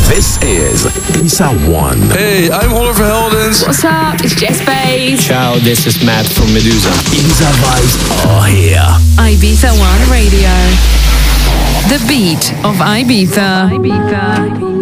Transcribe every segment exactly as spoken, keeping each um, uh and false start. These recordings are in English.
This is Ibiza One. Hey, I'm Oliver Heldens. What's up? It's Jess Bays. Ciao, this is Matt from Medusa. Ibiza vibes are here. Ibiza One Radio. The beat of Ibiza. Ibiza.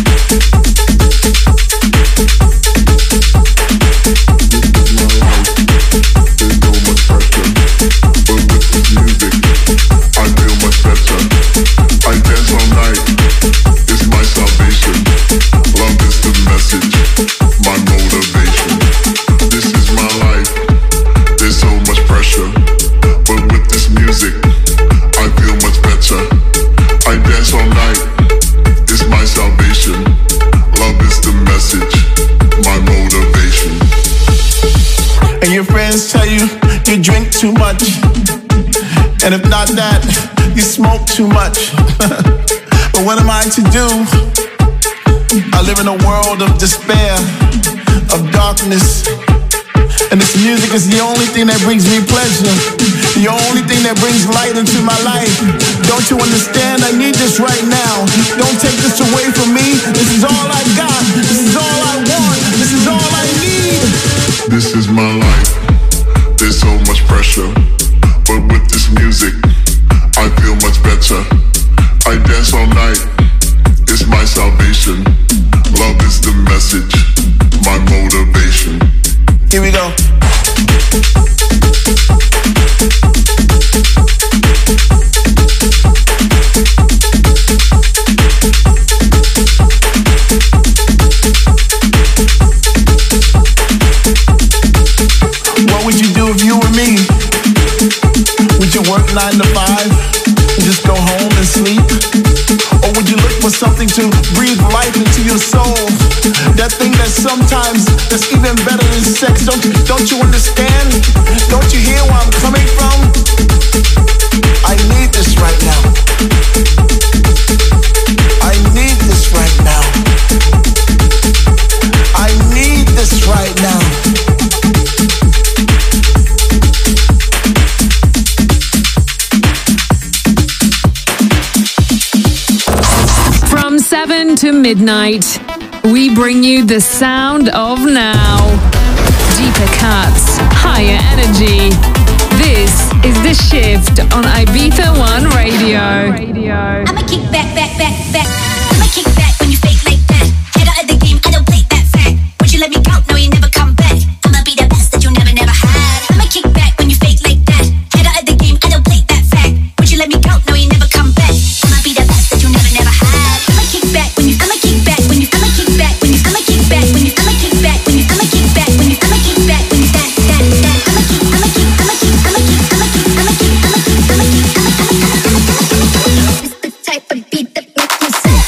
This is my life. and your friends tell you you drink too much, and if not that, you smoke too much. But what am I to do? I live in a world of despair, of darkness, and this music is the only thing that brings me pleasure, the only thing that brings light into my life. Don't you understand? I need this right now. Don't take this away from me. This is all I got. This is all I want. This is all I need. This is my life. There's so much pressure, but with this music, I feel much better. I dance all night. It's my salvation. Love is the message, my motivation. Here we go. What would you do if you were me? Would you work nine to five and just go home and sleep? Or would you look for something to breathe life into your soul? That thing that sometimes that's even better than sex. Don't you, don't you understand? Don't you hear where I'm coming from? I need this right now. I need this right now. I need this right now. From seven to midnight, we bring you the sound of now. Deeper cuts, higher energy. This is The Shift on Ibiza One Radio. I'ma kick back, back, back, back. I'ma kick back when you fake like that. Head out of the game, I don't play that fact. Would you let me go? No, you never come back. I'ma be the best that you never, never had. I'ma kick back when you fake like that. Head out of the game, I don't play that fact. Would you let me go? No, you never come back. I'ma be the best that you never, never had. I'ma kick back when you, I'ma kick back when you, I'ma kick back when you, I'ma kick back when you, I'ma kick back when you, I'ma kick back when you, I'ma kick back when you, that, that, that. I'ma kick, I'ma kick, I'ma kick, I'ma kick, I'ma kick, I'ma kick, I'ma kick, I'ma kick, I'ma kick. It's the type of beat that makes me sick.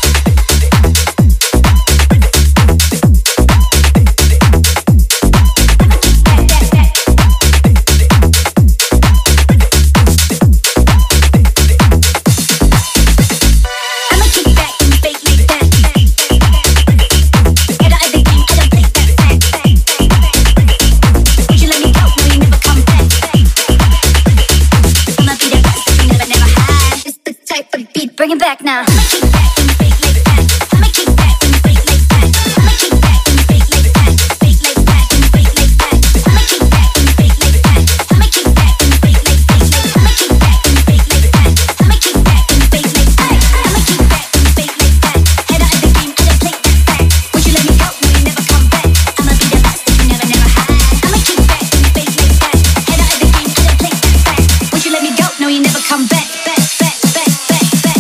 Bring it back now. I'ma kick back when you fake like that. I'ma kick back when you fake like that. I'ma kick back when you fake like that. Fake like that when you fake like that. I'ma kick back when you fake like that. I'ma kick back when you fake like fake like. I'ma kick back when you fake like that. I'ma kick back when you fake like that. I'ma kick back when you fake like that. Head out of the game, I don't play that fact. Would you let me go? No, you never come back. I'ma be the best that you never, never had. I'ma kick back when you fake like that. Head out of the game, I don't play that fact. Would you let me go? No, you never come back. Back, back, back, back, back.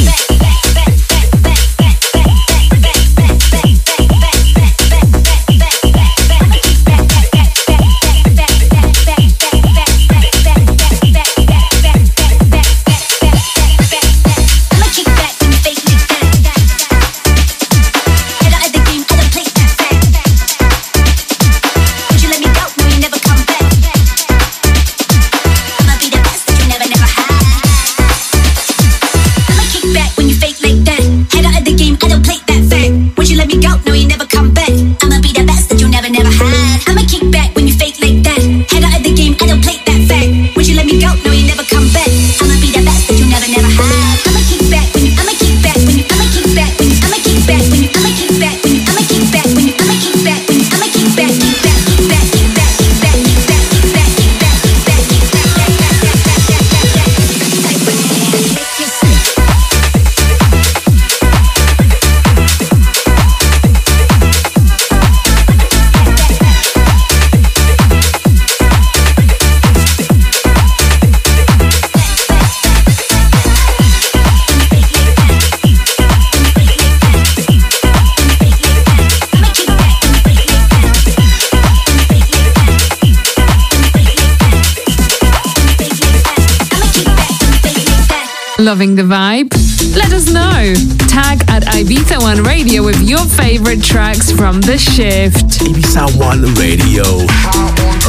Loving the vibe? Let us know. Tag at Ibiza One Radio with your favorite tracks from The Shift. Ibiza One Radio.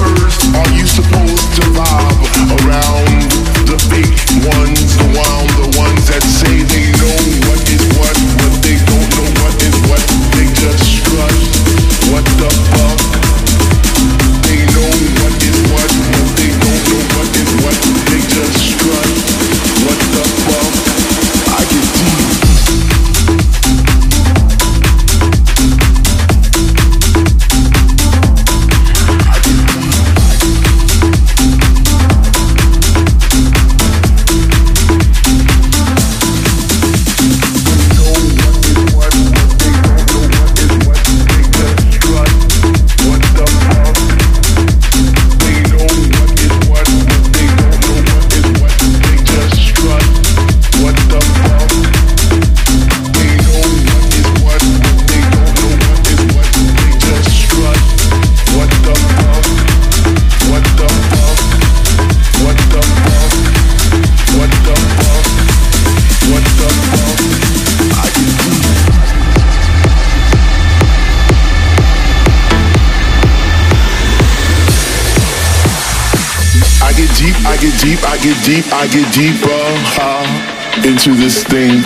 deep, I get deep, I get deep, I get deeper uh, into this thing.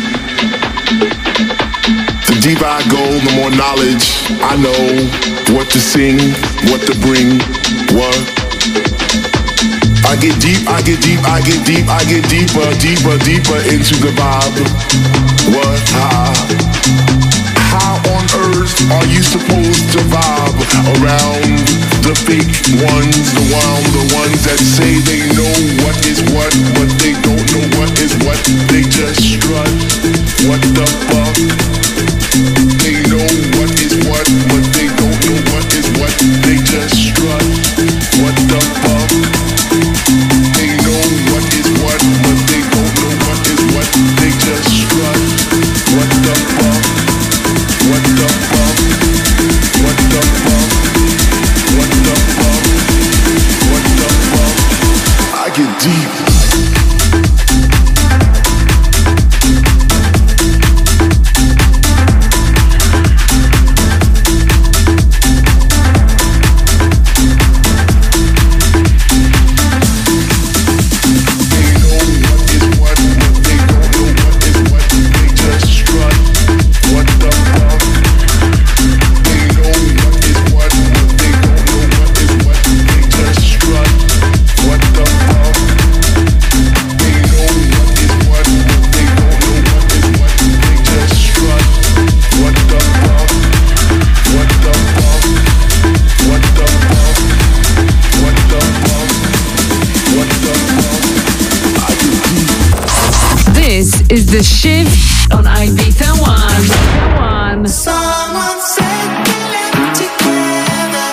The deeper I go, the more knowledge I know. What to sing, what to bring, what. I get deep, I get deep, I get deep, I get deeper, deeper, deeper into the vibe. What? How? How on earth are you supposed to vibe around the fake ones, the one, the ones that say they know what is what, but they don't know what is what? They just strut. What the fuck? They know what is what, but they don't know what is what. They just strut. What the fuck? They know what is what, but they don't know what is what. They just strut. What the fuck? What the fuck? What the fuck? What the fuck? What the fuck? I get deep. Is the shift on Ibiza One. One. Someone said we left together.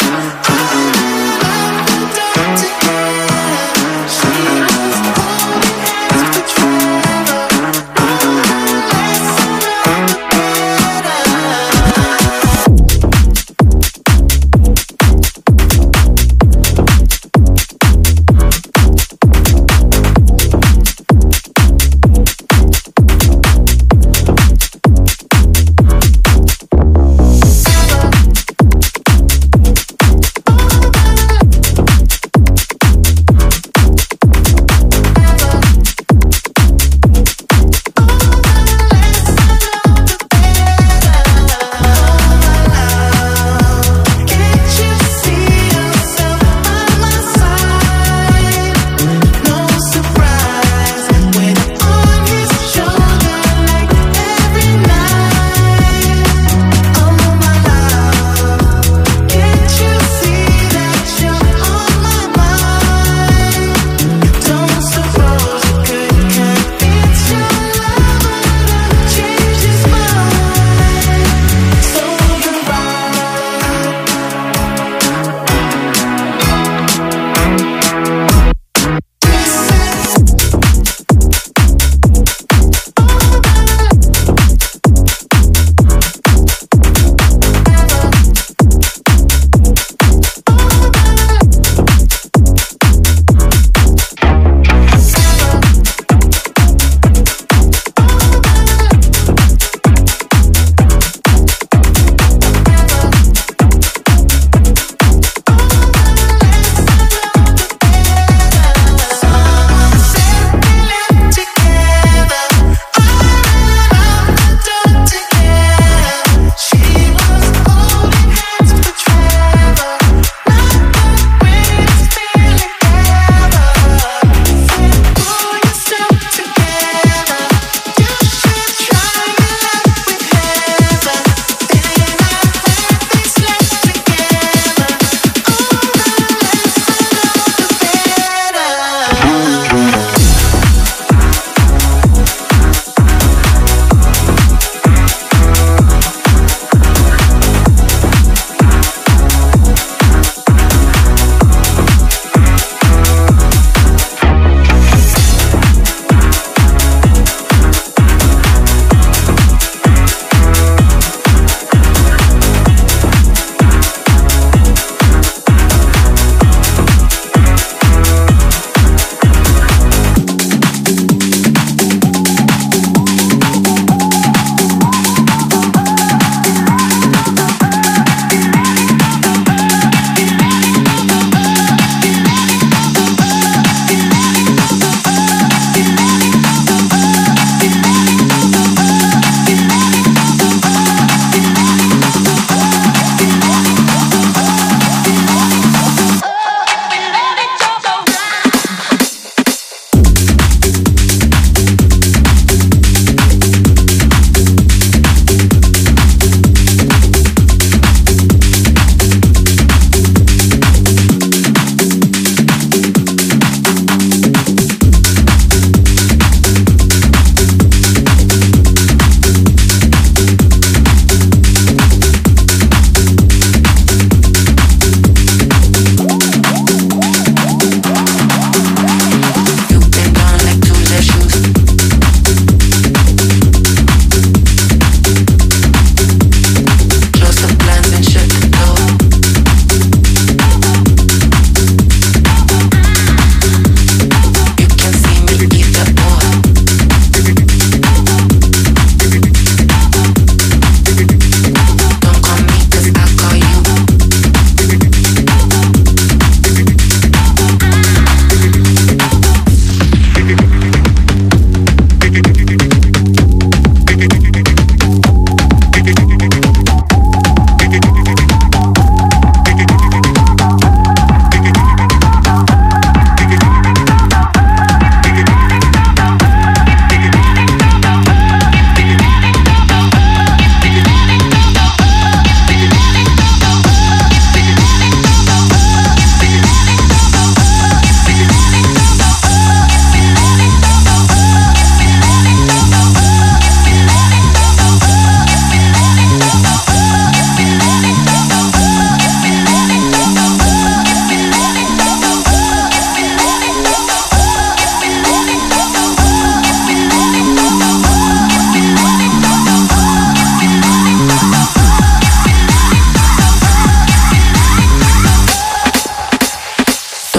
I love the together. She was always forever.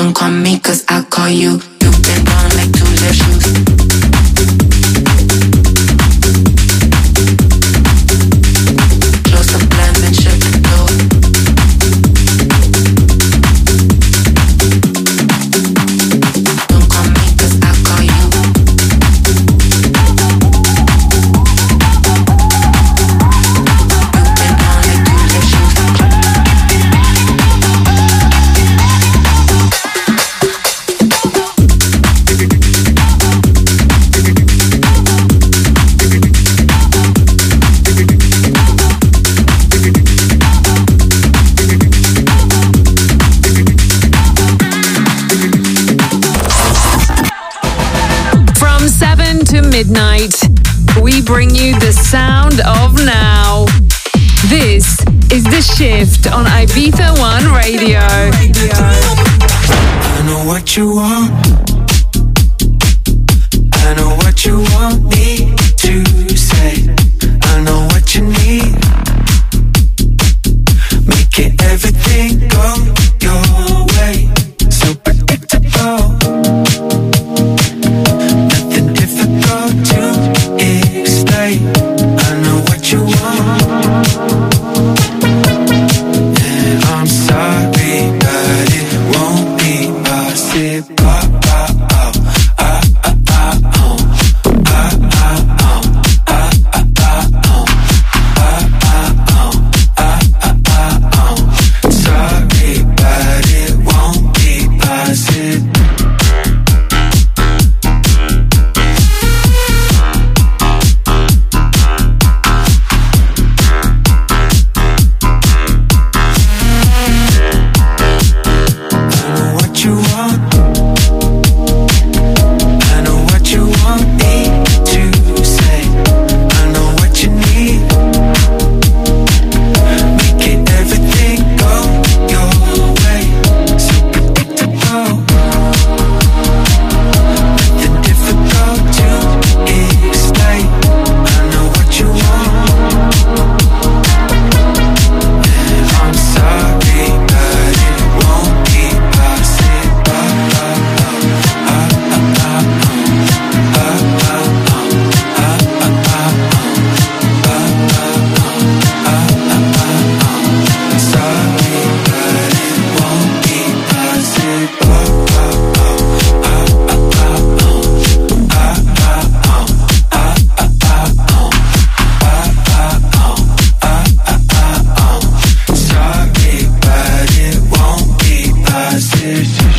Don't call me cause I call you. You've been gone like two left shoes. Close up, blinds and shut the door. Don't call me cause I call you. You've been gone like two left shoes. From seven to midnight, we bring you the sound of now. This is The Shift on Ibiza One Radio. I know what you want. I know what you want me to say. I know what you need. Making everything go your way. So predictable. Nothing difficult to explain. I know what you want. And I'm sorry, but it won't be possible. Sorry, but it won't be possible. I know what you want. I know what you want me to say. I know what you need. Making everything go your way. So predictable. Nothing difficult to explain. I know what you want. And I'm sorry, but it won't be possible. Sorry, but it won't be possible. Sorry, but it won't be possible.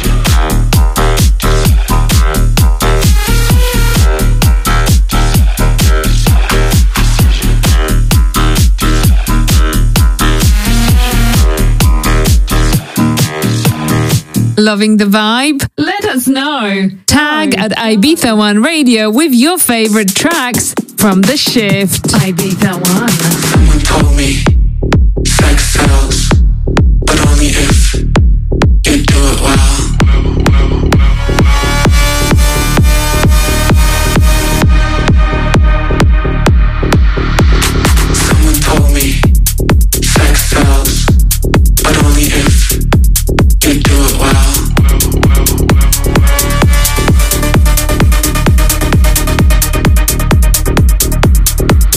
Loving the vibe? Let us know. Tag at Ibiza One Radio with your favorite tracks from The Shift. Ibiza One. Someone told me sex sells, but only if you do it well. Someone told me sex sells, but only if you do it well.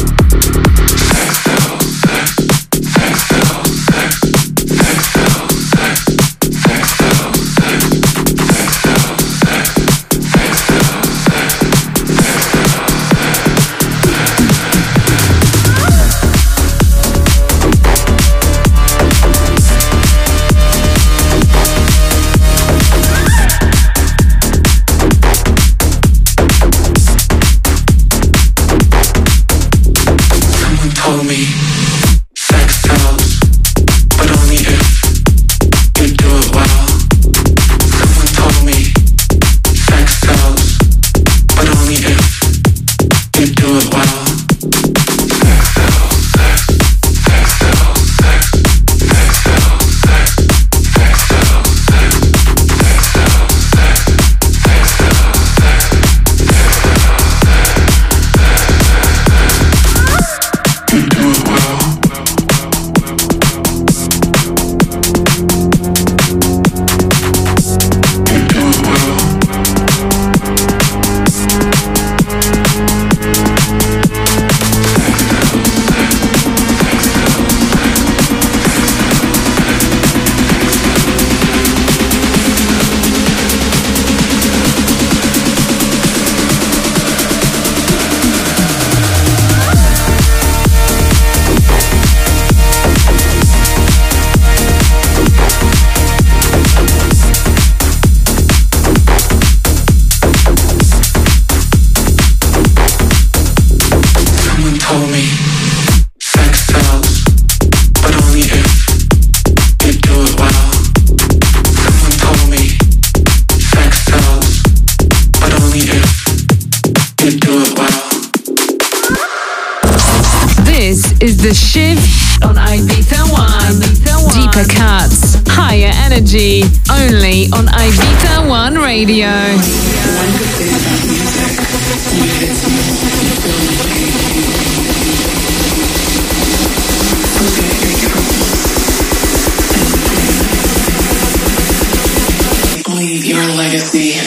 Sex sells, sex, sex sells, sex, sex sells. Shiv on Ibiza One. Deeper cuts, higher energy, only on Ibiza One Radio. Leave your legacy.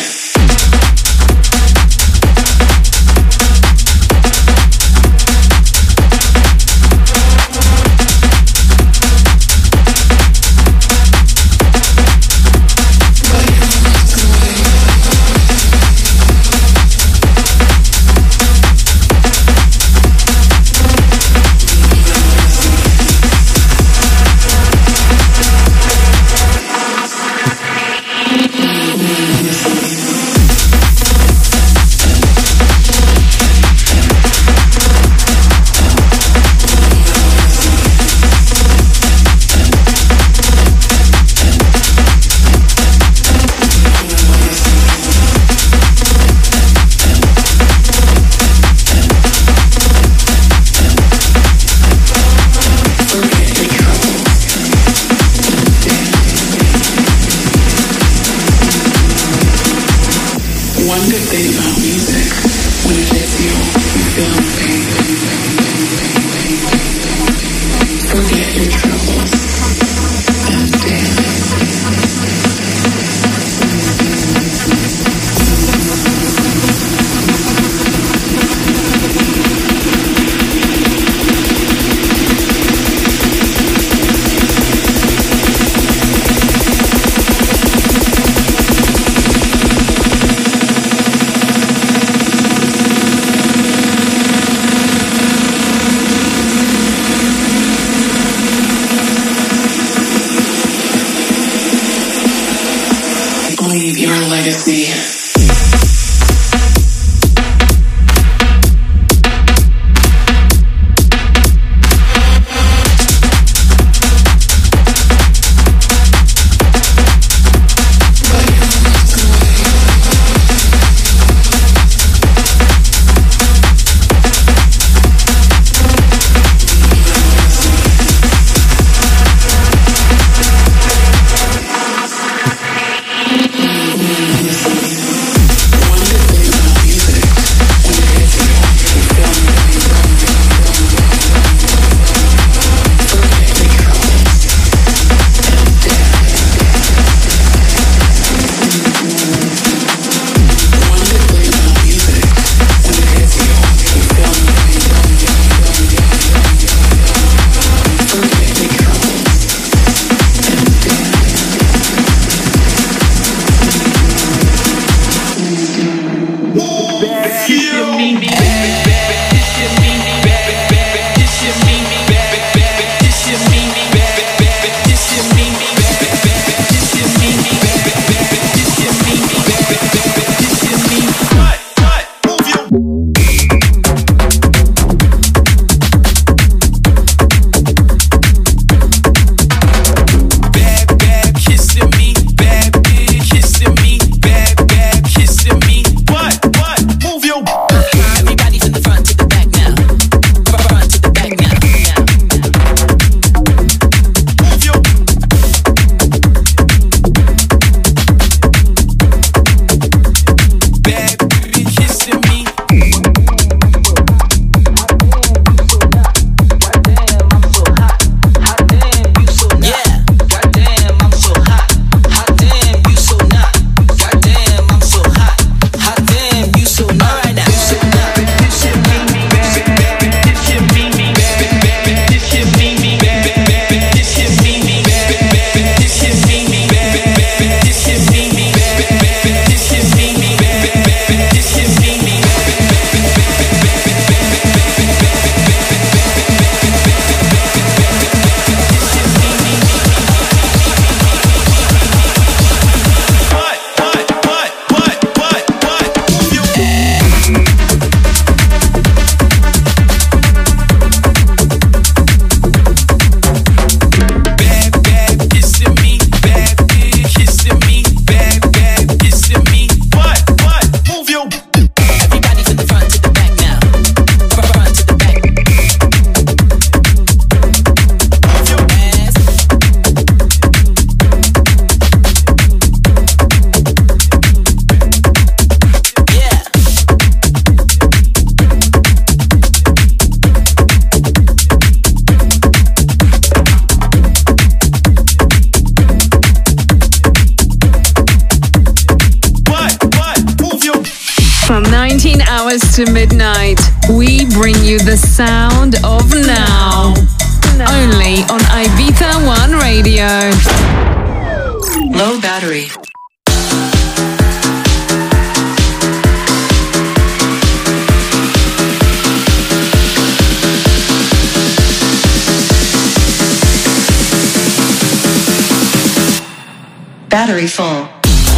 What? What? to midnight, we bring you the sound of now. now. Only on Ibiza One Radio. Low battery. Battery full.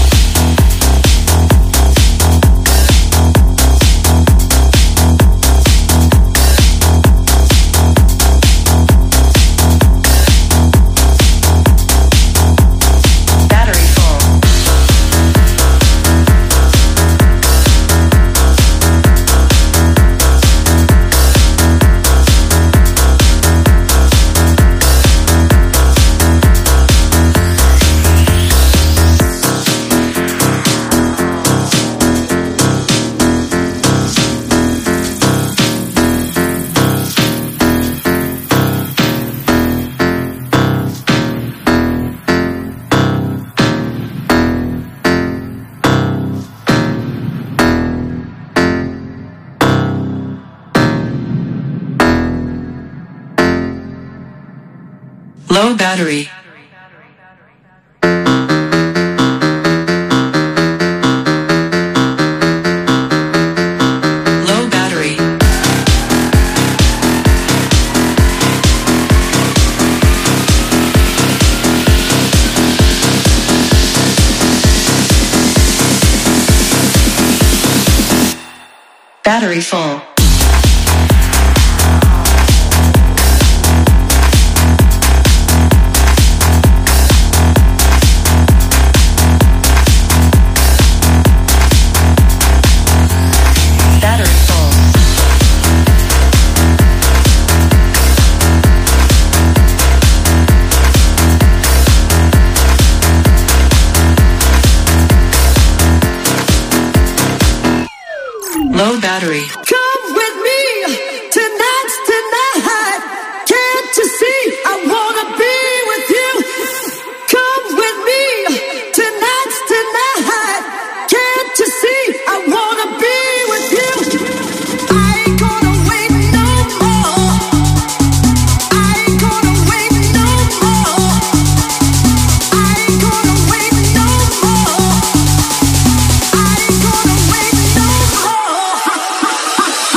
Low battery. Low battery. Battery full. Low battery. Come with me, tonight's tonight. Can't you see I wanna be with you? Come with me, tonight's tonight. Can't you see I wanna be with you? I ain't gonna wait no more. I ain't gonna wait no more. I ain't gonna wait no more. I ain't gonna wait no more.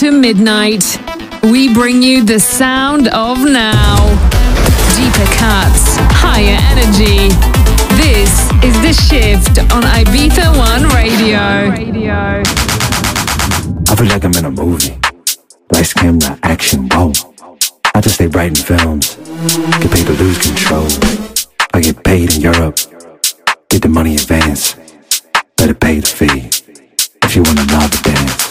to midnight, we bring you the sound of now. Deeper cuts, higher energy. This is The Shift on Ibiza One Radio. Radio. I feel like I'm in a movie. Lights, camera, action, whoa. I just stay writing films. Get paid to lose control. I get paid in Europe. Get the money in advance. Better pay the fee if you wanna love the dance.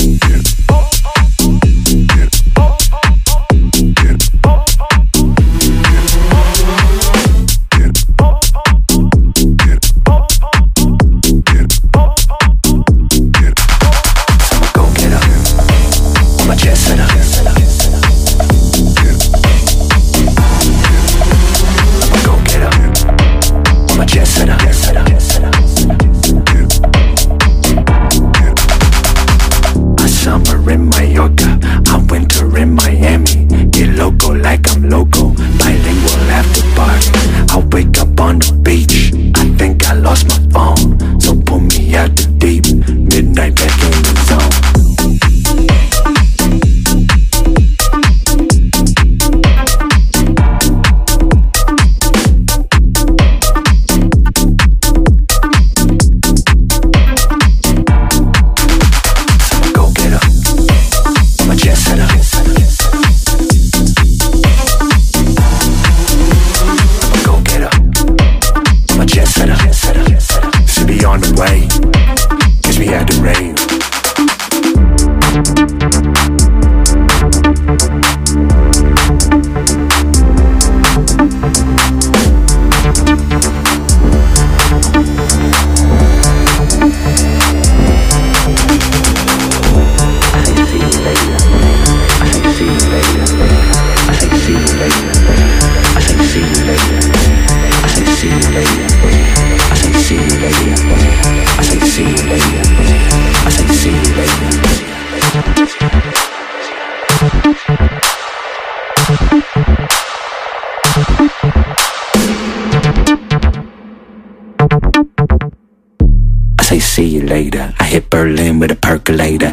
Later, I hit Berlin with a percolator.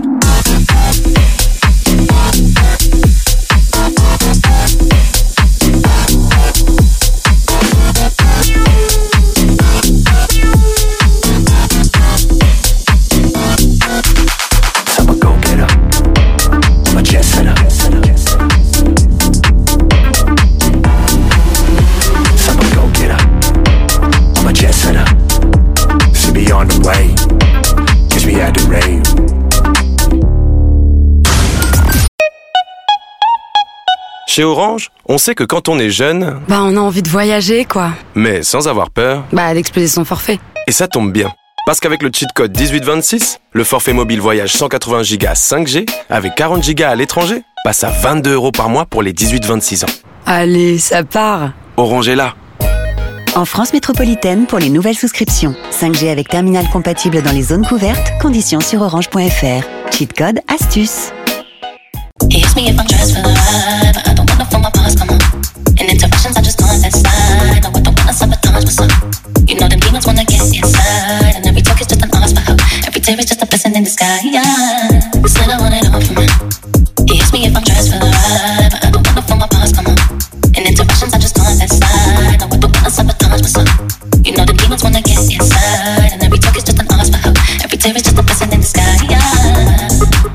Chez Orange, on sait que quand on est jeune... Bah on a envie de voyager quoi. Mais sans avoir peur... Bah d'exploser son forfait. Et ça tombe bien. Parce qu'avec le cheat code dix-huit vingt-six, le forfait mobile voyage cent quatre-vingts gigas cinq G avec quarante gigas à l'étranger passe à vingt-deux euros par mois pour les dix-huit vingt-six ans. Allez, ça part. Orange est là. En France métropolitaine pour les nouvelles souscriptions. cinq G avec terminal compatible dans les zones couvertes. Conditions sur orange point f r. Cheat code astuce. Ask me if I'm dressed for the vibe. I don't wanna feel my past, come on. And interactions, I just on that side. No, I don't wanna sabotage myself. You know them demons wanna get inside. And every talk is just an ask for help. Every tear is just a blessing in the sky, yeah. Said I want it all for me. Ask me if I'm dressed for the vibe. I don't wanna feel my past, come on. And interactions, I just on that side. No, I don't wanna sabotage myself. You know them demons wanna get inside. And every talk is just an ask for help. Every tear is just a blessing in the sky, yeah.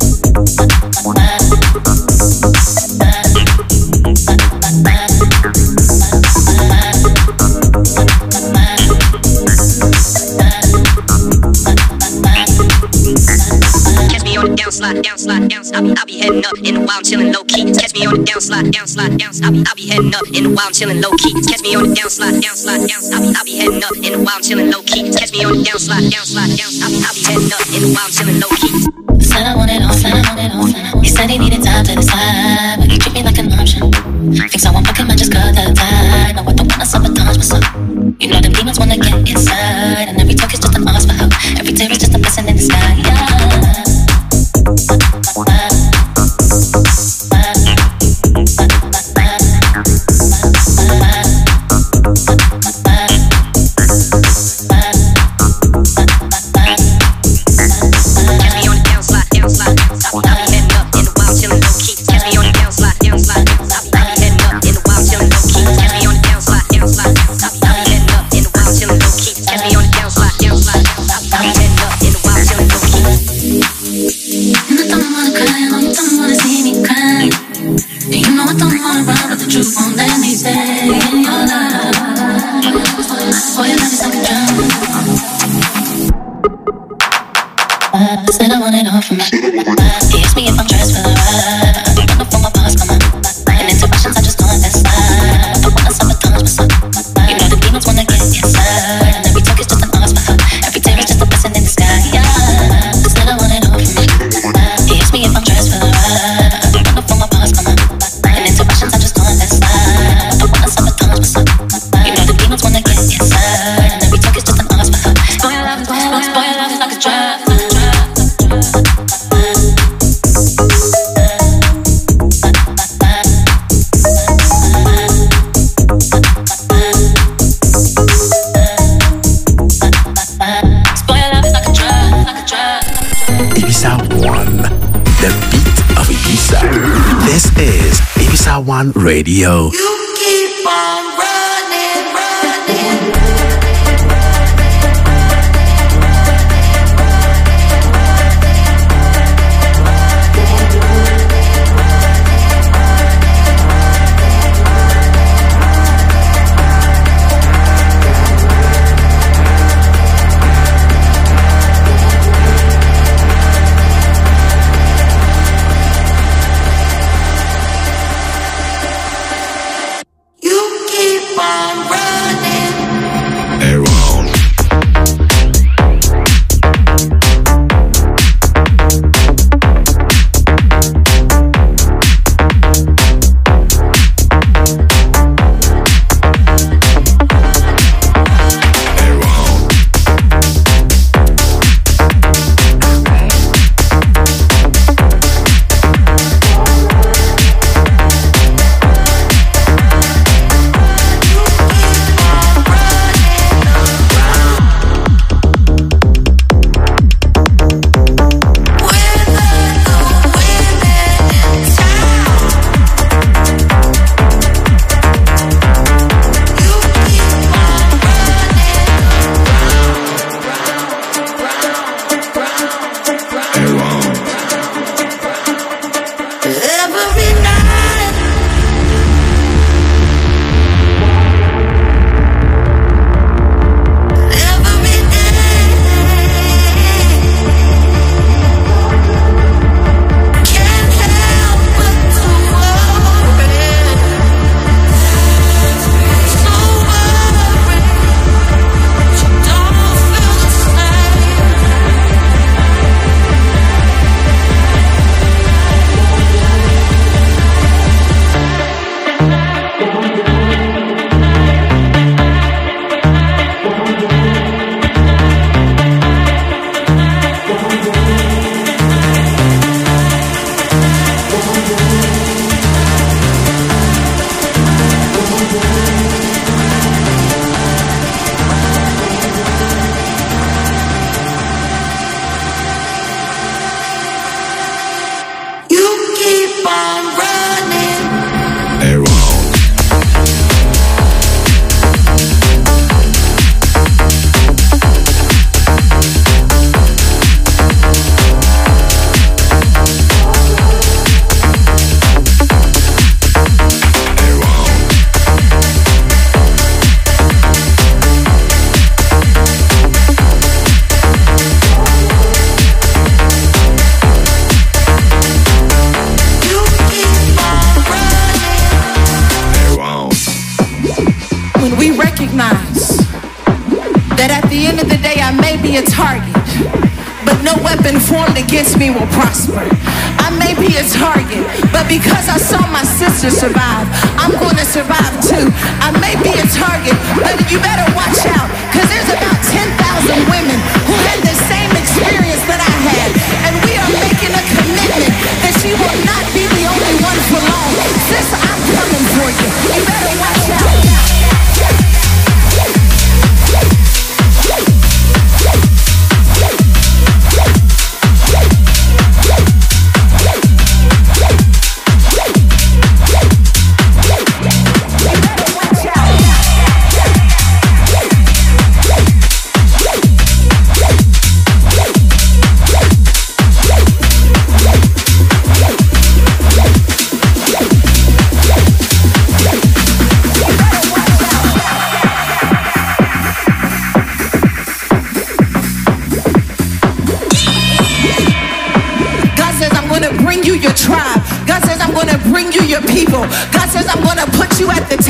Downslide, downslide, down. I'll be, I'll be heading up in the wild, chilling low key. Catch me on the downslide, downslide, down. I'll be, I'll be heading up in the wild, chilling low key. Catch me on the downslide, downslide, down. I'll be, I'll be heading up in the wild, chilling low key. Catch me on the downslide, downslide, down. I'll be, I'll be heading up in the wild, chilling low key. Said I want it all, said I want it all. He said he needed time to decide, but he treat me like an option. Thinks I want fucking, I just cut the tie. No, I don't wanna sabotage myself. You know them demons wanna get inside, and every talk is just an ask for help. Every tear is just a blessing in the sky, yeah. Catch me on the downslide, downslide, down. I'll be heading up in the wild. me stay in your life. Boy, your love is like a drum. I said I want it all from my life. He asked me if I'm dressed for the ride. I'm running for my boss, come on. And interruptions, I just gone that side. I wanna sabotage myself. You know the demons wanna get inside. And every talk is just an arse for her. Every tear is just a blessing in the sky. Yeah. I said I want it all from my life. He asked me if I'm dressed for the ride. I'm running for my boss, come on. And interruptions, I just gone that side. I wanna sabotage myself. You know the demons wanna get inside. And every talk is just an arse for her. Spoil your love, spoil your love, spoil your love is like a drug. This is Ibiza One Radio. You keep on running, running. Against me will prosper. I may be a target, but because I saw my sister survive, I'm gonna survive too. I may be a target, but you better watch out, cause there's about ten thousand women who had the same experience that I had, and we are making a commitment that she will not be the only one for long. Sis, I'm coming for you. You better watch out. Watch out.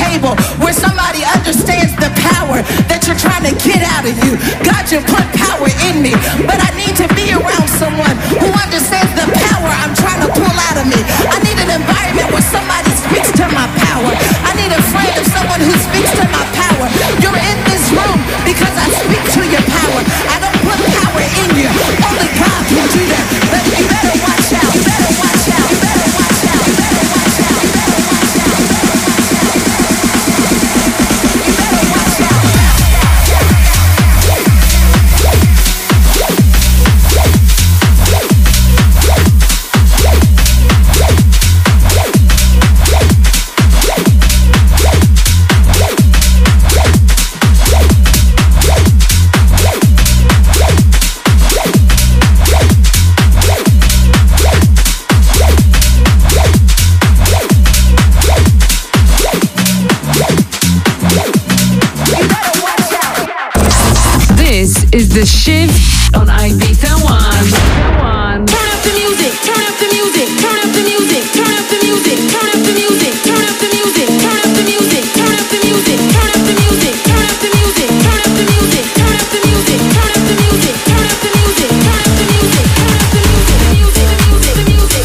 stable, where somebody understands the power that you're trying to get out of you. God, you put power in me, but I need to be around someone who understands the power I'm trying to pull out of me. I need an environment where somebody speaks to my power. I need a friend of someone who speaks to my power. You're in this room because I speak to your power. I don't put power in you. Only God can do that. But you better watch out. You better watch out. You better watch out. You better watch out. You better watch out. You better watch out. Is the shift on Ibiza One. Turn up the music, turn up the music, turn up the music, turn up the music, turn up the music, turn up the music, turn up the music, turn up the music, turn up the music, turn up the music, turn up the music, turn up the music, turn up the music, turn up the music, turn up the music, turn up the music, music, music, music,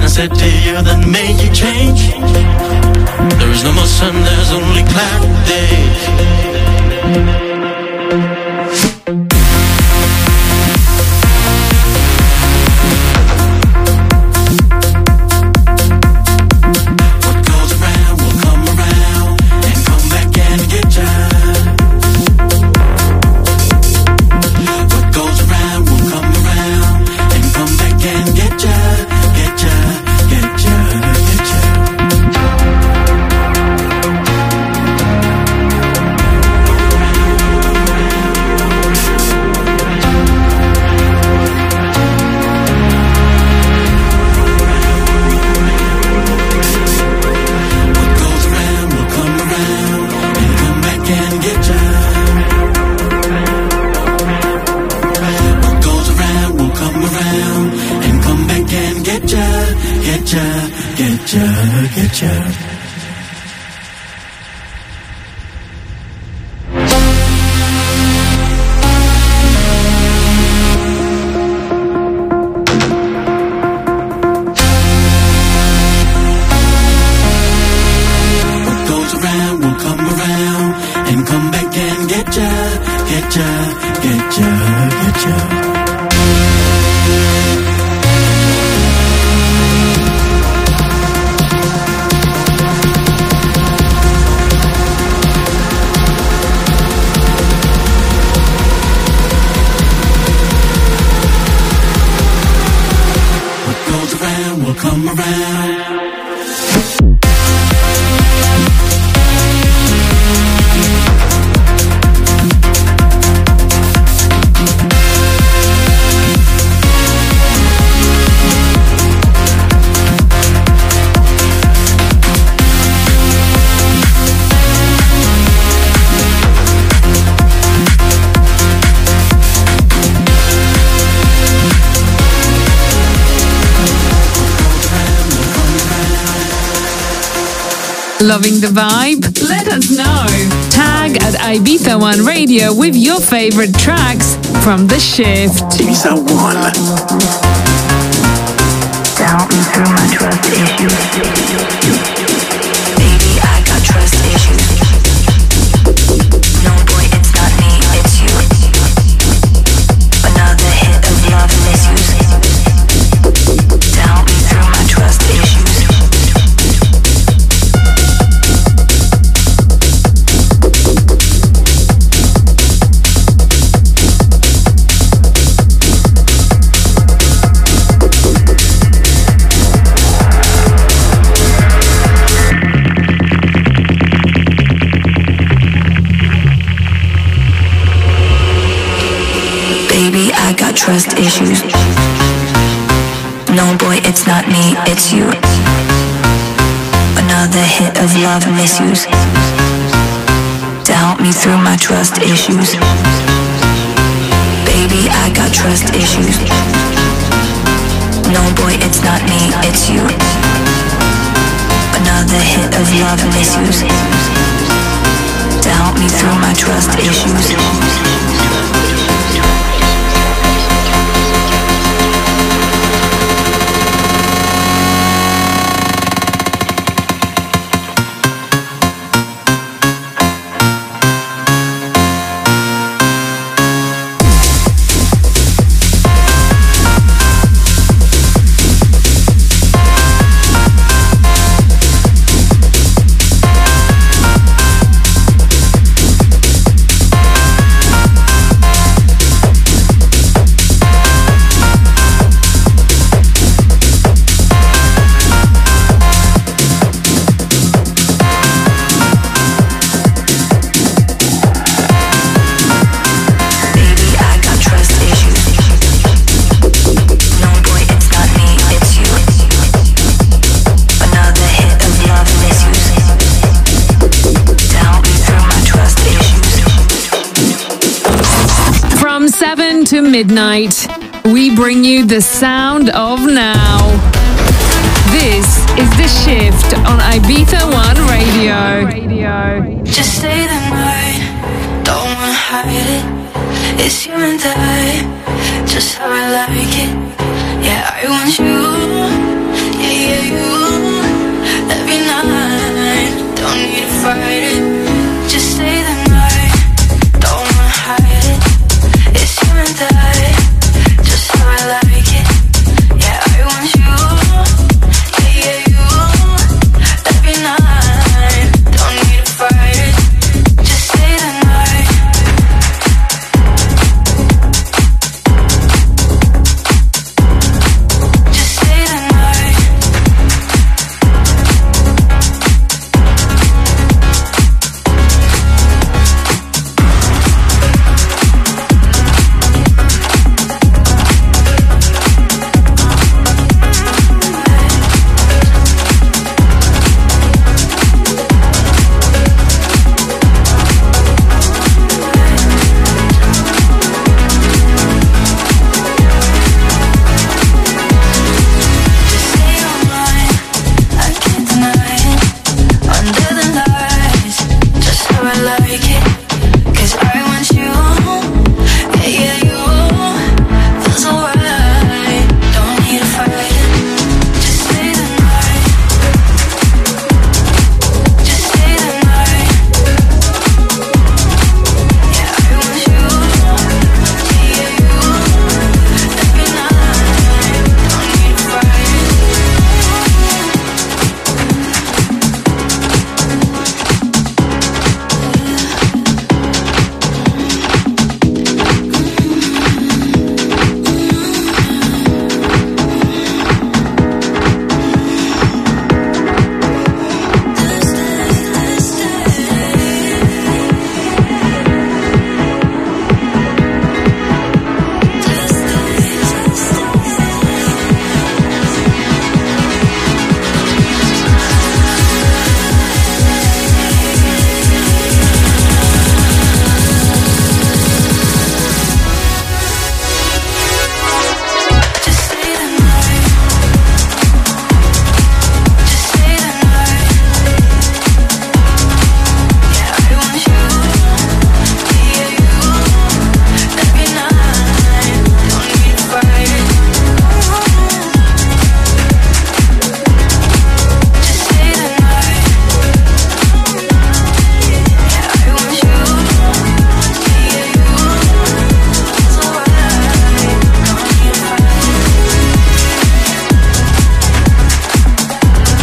I said to you that made you change? There is no more sun, there's only cloudy days. Loving the vibe? Let us know. Tag at Ibiza One Radio with your favorite tracks from The Shift. Ibiza One. Down through my trust issues. Baby, I got trust issues. No boy, it's not me, it's you. Another hit of love and misuse. Down through my trust issues. I got trust issues. No boy, it's not me, it's you. Another hit of love and misuse to help me through my trust issues. Baby, I got trust issues. No boy, it's not me, it's you. Another hit of love and misuse to help me through my trust issues. To midnight, we bring you the sound of now. This is The Shift on Ibiza One Radio. Just stay the night, don't wanna hide it. It's you and I, just how I like it. Yeah, I want you.